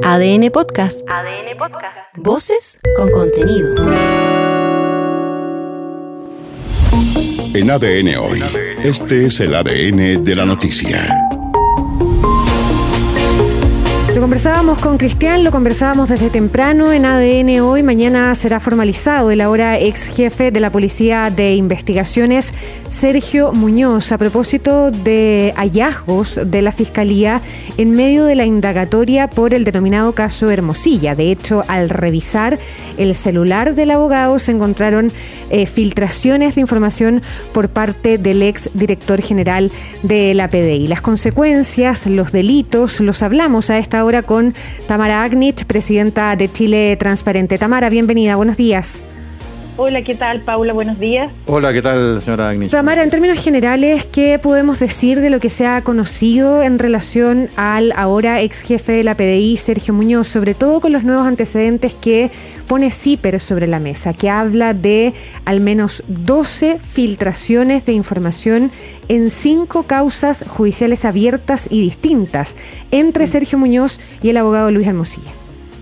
ADN Podcast. ADN Podcast. Voces con contenido. En ADN Hoy, este es el ADN de la noticia. Lo conversábamos con Cristian, lo conversábamos desde temprano en ADN Hoy. Mañana será formalizado el ahora ex jefe de la Policía de Investigaciones, Sergio Muñoz, a propósito de hallazgos de la Fiscalía en medio de la indagatoria por el denominado caso Hermosilla. De hecho, al revisar el celular del abogado se encontraron filtraciones de información por parte del ex director general de la PDI. Las consecuencias, los delitos, los hablamos a esta hora con Tamara Agnich, presidenta de Chile Transparente. Tamara, bienvenida, buenos días. Hola, ¿qué tal, Paula? Buenos días. Hola, ¿qué tal, señora Agnich? Tamara, en términos generales, ¿qué podemos decir de lo que se ha conocido en relación al ahora ex jefe de la PDI, Sergio Muñoz, sobre todo con los nuevos antecedentes que pone CIPER sobre la mesa, que habla de al menos 12 filtraciones de información en 5 causas judiciales abiertas y distintas entre Sergio Muñoz y el abogado Luis Hermosilla?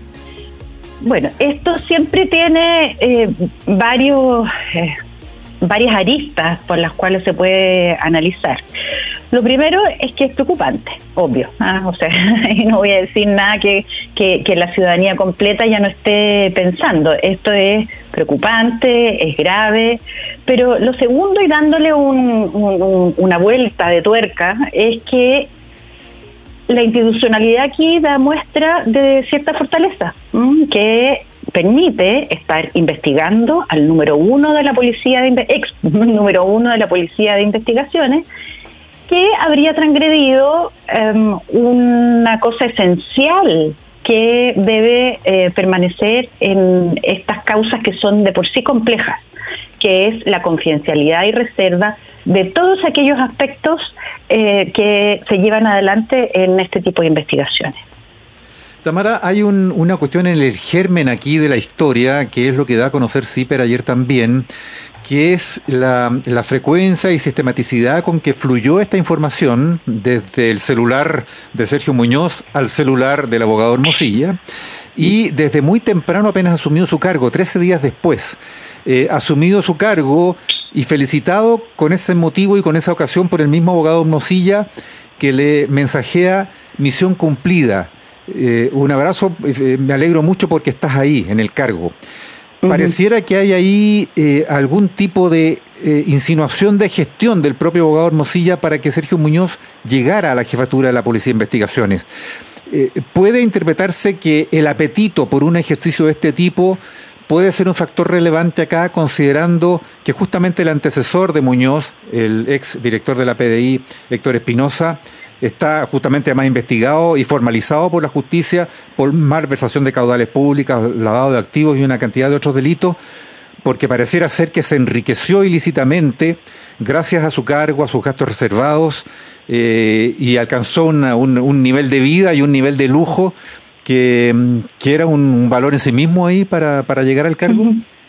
Bueno, esto siempre tiene varias aristas por las cuales se puede analizar. Lo primero es que es preocupante, obvio. O sea, no voy a decir nada que la ciudadanía completa ya no esté pensando. Esto es preocupante, es grave, pero lo segundo, y dándole una vuelta de tuerca, es que la institucionalidad aquí da muestra de cierta fortaleza, que permite estar investigando al número uno de la policía ex número uno de la policía de investigaciones, que habría transgredido una cosa esencial que debe permanecer en estas causas que son de por sí complejas, que es la confidencialidad y reserva de todos aquellos aspectos que se llevan adelante en este tipo de investigaciones. Tamara, hay una cuestión en el germen aquí de la historia, que es lo que da a conocer CIPER ayer también, que es la frecuencia y sistematicidad con que fluyó esta información desde el celular de Sergio Muñoz al celular del abogado Hermosilla, y desde muy temprano apenas asumió su cargo, 13 días después, asumido su cargo y felicitado con ese motivo y con esa ocasión por el mismo abogado Hermosilla, que le mensajea misión cumplida. Un abrazo, me alegro mucho porque estás ahí en el cargo. Pareciera que hay ahí algún tipo de insinuación de gestión del propio abogado Hermosilla para que Sergio Muñoz llegara a la jefatura de la Policía de Investigaciones. ¿Puede interpretarse que el apetito por un ejercicio de este tipo puede ser un factor relevante acá, considerando que justamente el antecesor de Muñoz, el ex director de la PDI, Héctor Espinosa, está justamente además investigado y formalizado por la justicia por malversación de caudales públicas, lavado de activos y una cantidad de otros delitos, porque pareciera ser que se enriqueció ilícitamente gracias a su cargo, a sus gastos reservados, y alcanzó un nivel de vida y un nivel de lujo que era un valor en sí mismo ahí para llegar al cargo?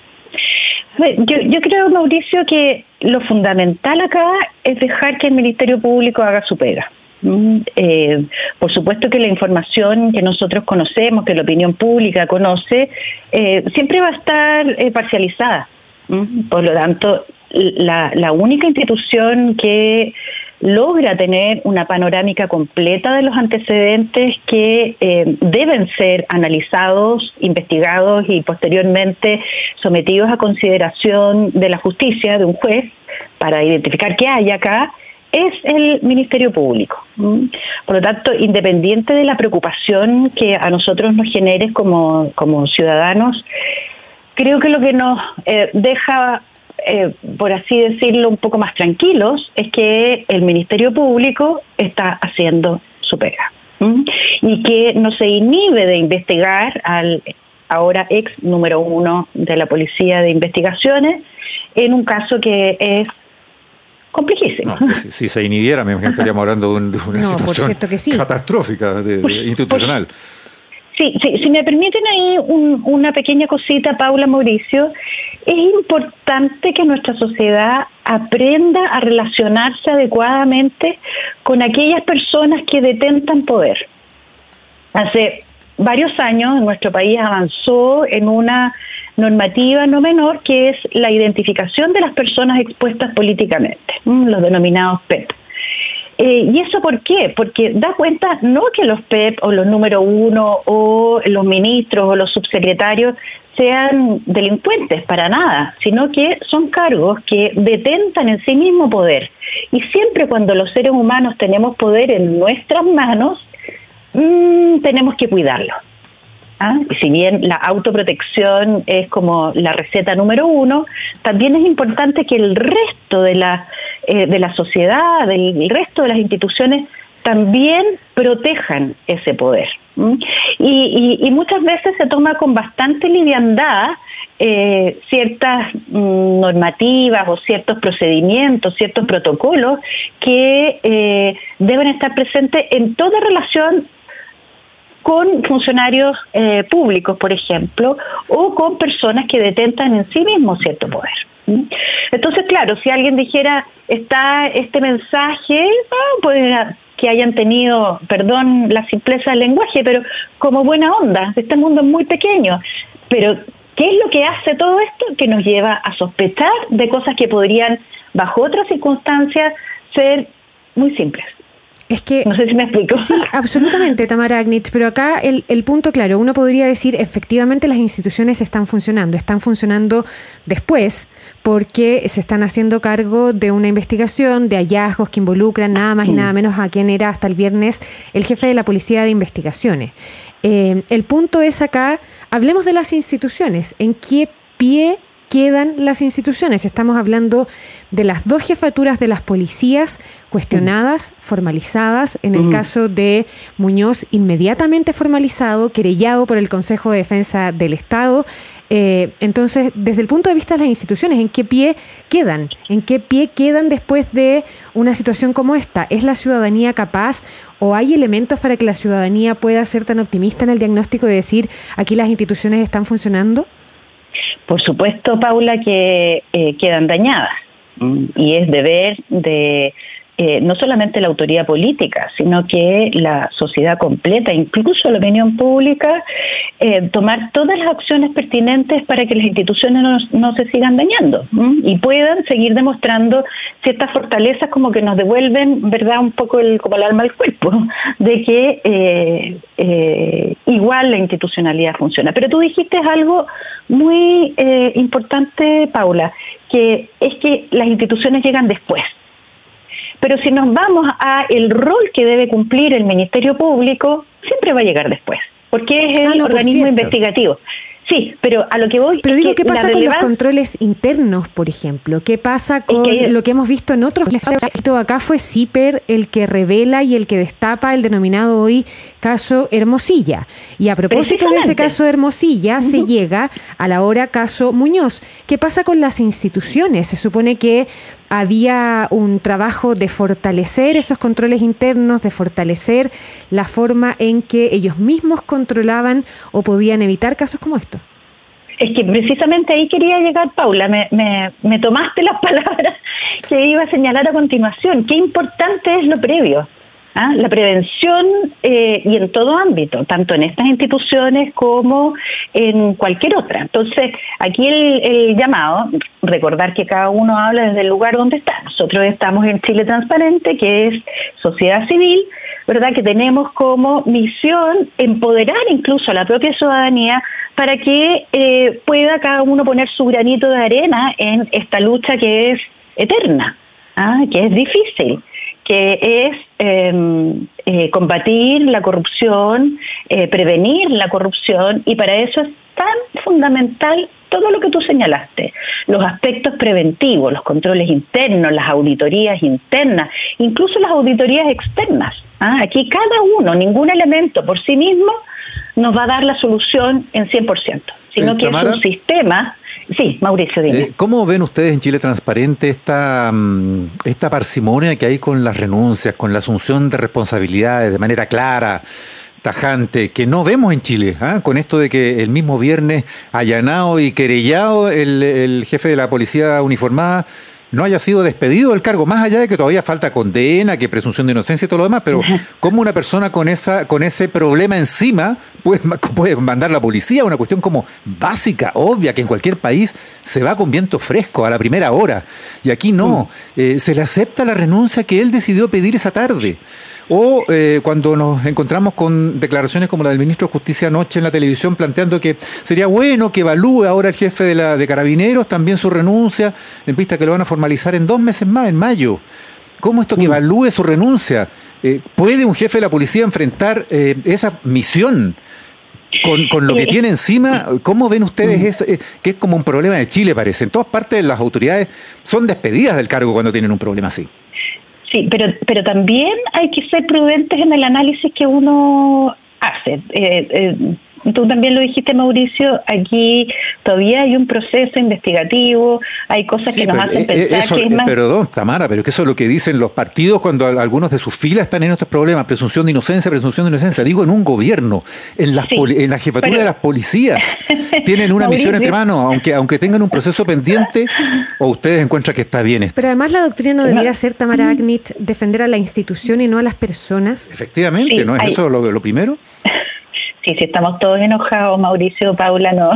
Yo creo, Mauricio, que lo fundamental acá es dejar que el Ministerio Público haga su pega. Por supuesto que la información que nosotros conocemos, que la opinión pública conoce, siempre va a estar parcializada. Por lo tanto, la única institución que logra tener una panorámica completa de los antecedentes que deben ser analizados, investigados y posteriormente sometidos a consideración de la justicia, de un juez, para identificar qué hay acá, es el Ministerio Público. Por lo tanto, independiente de la preocupación que a nosotros nos genere como ciudadanos, creo que lo que nos deja, por así decirlo, un poco más tranquilos, es que el Ministerio Público está haciendo su pega, y que no se inhibe de investigar al ahora ex número uno de la Policía de Investigaciones en un caso que es complejísimo. No, si se inhibiera, me imagino que estaríamos hablando de una situación catastrófica, institucional. Sí, si me permiten ahí una pequeña cosita, Paula, Mauricio, es importante que nuestra sociedad aprenda a relacionarse adecuadamente con aquellas personas que detentan poder. Hace varios años nuestro país avanzó en una normativa no menor, que es la identificación de las personas expuestas políticamente, los denominados PEP. ¿Y eso por qué? Porque da cuenta no que los PEP o los número uno o los ministros o los subsecretarios sean delincuentes, para nada, sino que son cargos que detentan en sí mismo poder. Y siempre cuando los seres humanos tenemos poder en nuestras manos, tenemos que cuidarlo. Y si bien la autoprotección es como la receta número uno, también es importante que el resto de la sociedad, del resto de las instituciones, también protejan ese poder. Y muchas veces se toma con bastante liviandad ciertas normativas o ciertos procedimientos, ciertos protocolos que deben estar presentes en toda relación con funcionarios públicos, por ejemplo, o con personas que detentan en sí mismos cierto poder. Entonces, claro, si alguien dijera, está este mensaje, pues que hayan tenido, perdón la simpleza del lenguaje, pero como buena onda, este mundo es muy pequeño. Pero, ¿qué es lo que hace todo esto? Que nos lleva a sospechar de cosas que podrían, bajo otras circunstancias, ser muy simples. Es que, no sé si me explico. Sí, absolutamente, Tamara Agnitz, pero acá el punto claro, uno podría decir, efectivamente las instituciones están funcionando después porque se están haciendo cargo de una investigación, de hallazgos que involucran nada más y nada menos a quien era hasta el viernes el jefe de la Policía de Investigaciones. El punto es acá, hablemos de las instituciones, ¿en qué pie quedan las instituciones? Estamos hablando de las 2 jefaturas de las policías cuestionadas, formalizadas, en el caso de Muñoz inmediatamente formalizado, querellado por el Consejo de Defensa del Estado. Entonces, desde el punto de vista de las instituciones, ¿en qué pie quedan? ¿En qué pie quedan después de una situación como esta? ¿Es la ciudadanía capaz o hay elementos para que la ciudadanía pueda ser tan optimista en el diagnóstico de decir aquí las instituciones están funcionando? Por supuesto, Paula, que quedan dañadas, y es deber de no solamente la autoridad política, sino que la sociedad completa, incluso la opinión pública, tomar todas las acciones pertinentes para que las instituciones no se sigan dañando y puedan seguir demostrando ciertas fortalezas como que nos devuelven, ¿verdad?, un poco como el alma al cuerpo, de que igual la institucionalidad funciona. Pero tú dijiste algo muy importante, Paula, que es que las instituciones llegan después. Pero si nos vamos a el rol que debe cumplir el Ministerio Público, siempre va a llegar después, porque es el organismo investigativo. Sí, pero a lo que voy... Pero digo, ¿qué pasa con los controles internos, por ejemplo? ¿Qué pasa con lo que hemos visto en otros casos? Acá fue CIPER el que revela y el que destapa el denominado hoy caso Hermosilla. Y a propósito de ese caso de Hermosilla, se llega a la hora caso Muñoz. ¿Qué pasa con las instituciones? Se supone que había un trabajo de fortalecer esos controles internos, de fortalecer la forma en que ellos mismos controlaban o podían evitar casos como estos. Es que precisamente ahí quería llegar, Paula, me tomaste las palabras que iba a señalar a continuación. Qué importante es lo previo, la prevención y en todo ámbito, tanto en estas instituciones como en cualquier otra. Entonces, aquí el llamado, recordar que cada uno habla desde el lugar donde está. Nosotros estamos en Chile Transparente, que es sociedad civil, ¿verdad?, que tenemos como misión empoderar incluso a la propia ciudadanía para que pueda cada uno poner su granito de arena en esta lucha que es eterna, que es difícil, que es combatir la corrupción, prevenir la corrupción, y para eso es tan fundamental todo lo que tú señalaste, los aspectos preventivos, los controles internos, las auditorías internas, incluso las auditorías externas. Aquí cada uno, ningún elemento por sí mismo nos va a dar la solución en 100%, sino que Tamara, es un sistema. Sí, Mauricio, dime. ¿Cómo ven ustedes en Chile Transparente esta parsimonia que hay con las renuncias, con la asunción de responsabilidades de manera clara, tajante, que no vemos en Chile, con esto de que el mismo viernes allanado y querellado el jefe de la policía uniformada no haya sido despedido del cargo, más allá de que todavía falta condena, que presunción de inocencia y todo lo demás, pero ¿cómo una persona con ese problema encima puede mandar a la policía? Una cuestión como básica, obvia, que en cualquier país se va con viento fresco a la primera hora. Y aquí no, se le acepta la renuncia que él decidió pedir esa tarde. O cuando nos encontramos con declaraciones como la del ministro de Justicia anoche en la televisión planteando que sería bueno que evalúe ahora el jefe de Carabineros también su renuncia, en vista que lo van a formalizar en 2 meses más, en mayo. ¿Cómo esto que evalúe su renuncia? ¿Puede un jefe de la policía enfrentar esa misión con lo que tiene encima? ¿Cómo ven ustedes que es como un problema de Chile, parece? En todas partes las autoridades son despedidas del cargo cuando tienen un problema así. Sí, pero también hay que ser prudentes en el análisis que uno hace. Tú también lo dijiste, Mauricio, aquí todavía hay un proceso investigativo, hay cosas que nos hacen pensar que es más... Perdón, Tamara, pero que eso es lo que dicen los partidos cuando algunos de sus filas están en estos problemas, presunción de inocencia, digo en un gobierno, en la jefatura de las policías, tienen una misión entre manos, aunque tengan un proceso pendiente, o ustedes encuentran que está bien esto. Pero además la doctrina no debiera ser, Tamara Agnich, defender a la institución y no a las personas. Efectivamente, sí, ¿no es eso lo primero? Sí, estamos todos enojados, Mauricio, Paula, no.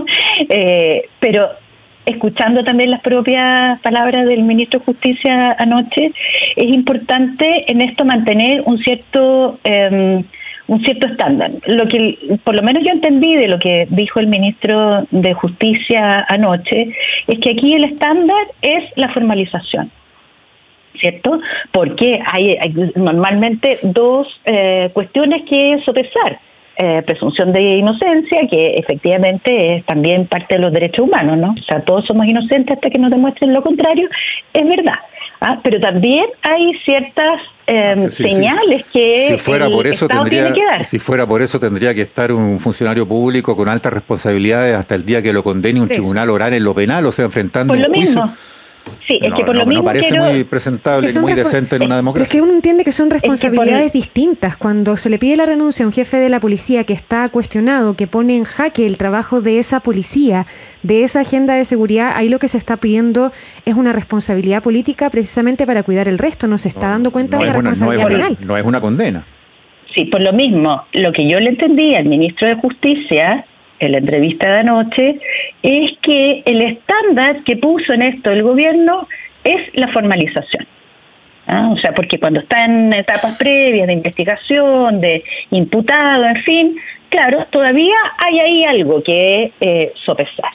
Pero escuchando también las propias palabras del ministro de Justicia anoche, es importante en esto mantener un cierto estándar. Lo que, por lo menos yo entendí de lo que dijo el ministro de Justicia anoche, es que aquí el estándar es la formalización, ¿cierto? Porque hay normalmente 2 cuestiones que sopesar. Presunción de inocencia, que efectivamente es también parte de los derechos humanos, ¿no? O sea, todos somos inocentes hasta que nos demuestren lo contrario, es verdad. Pero también hay ciertas señales que si fuera por eso Estado tiene que dar. Si fuera por eso tendría que estar un funcionario público con altas responsabilidades hasta el día que lo condene un tribunal oral en lo penal, o sea, enfrentando un juicio. Mismo. Sí, es que por lo mismo no parece muy presentable y muy decente en una democracia. Es que uno entiende que son responsabilidades distintas. Cuando se le pide la renuncia a un jefe de la policía que está cuestionado, que pone en jaque el trabajo de esa policía, de esa agenda de seguridad, ahí lo que se está pidiendo es una responsabilidad política precisamente para cuidar el resto. No se está dando cuenta de una responsabilidad penal. No es una condena. Sí, por lo mismo, lo que yo le entendí al ministro de Justicia en la entrevista de anoche, es que el estándar que puso en esto el gobierno es la formalización. O sea, porque cuando está en etapas previas de investigación, de imputado, en fin, claro, todavía hay ahí algo que sopesar.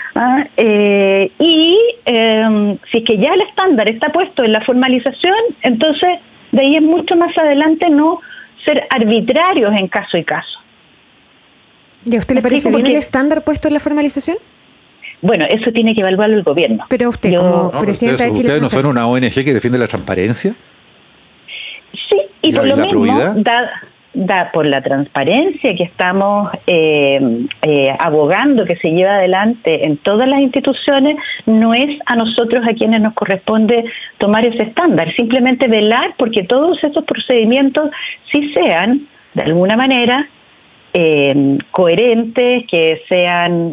Si es que ya el estándar está puesto en la formalización, entonces de ahí es mucho más adelante no ser arbitrarios en caso y caso. ¿Y a usted le parece bien el estándar puesto en la formalización? Bueno, eso tiene que evaluarlo el gobierno. Pero usted, como presidenta de Chile... ¿Ustedes no son una ONG que defiende la transparencia? Sí, y por lo mismo, da por la transparencia que estamos abogando que se lleva adelante en todas las instituciones, no es a nosotros a quienes nos corresponde tomar ese estándar, simplemente velar porque todos esos procedimientos sí sean, de alguna manera, coherentes, que sean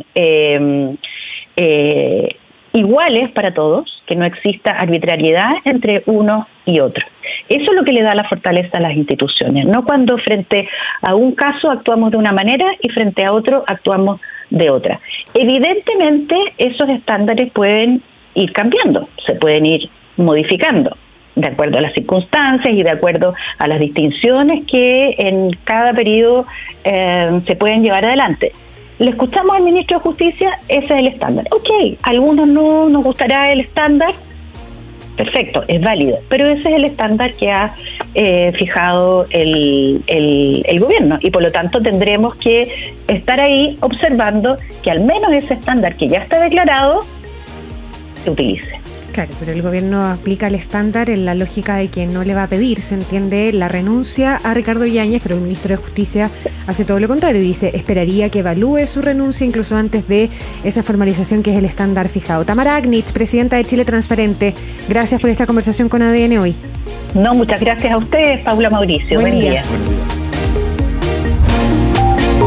iguales para todos, que no exista arbitrariedad entre uno y otro. Eso es lo que le da la fortaleza a las instituciones, no cuando frente a un caso actuamos de una manera y frente a otro actuamos de otra. Evidentemente esos estándares pueden ir cambiando, se pueden ir modificando de acuerdo a las circunstancias y de acuerdo a las distinciones que en cada periodo se pueden llevar adelante. Le escuchamos al ministro de Justicia, ese es el estándar. Ok, a algunos no nos gustará el estándar, perfecto, es válido, pero ese es el estándar que ha fijado el gobierno y por lo tanto tendremos que estar ahí observando que al menos ese estándar que ya está declarado se utilice. Claro, pero el gobierno aplica el estándar en la lógica de que no le va a pedir, se entiende, la renuncia a Ricardo Yáñez, pero el ministro de Justicia hace todo lo contrario, dice, esperaría que evalúe su renuncia incluso antes de esa formalización que es el estándar fijado. Tamara Agnich, presidenta de Chile Transparente, gracias por esta conversación con ADN hoy. No, muchas gracias a ustedes, Paula, Mauricio. Buen día.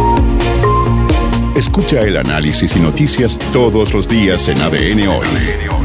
Escucha el análisis y noticias todos los días en ADN Hoy.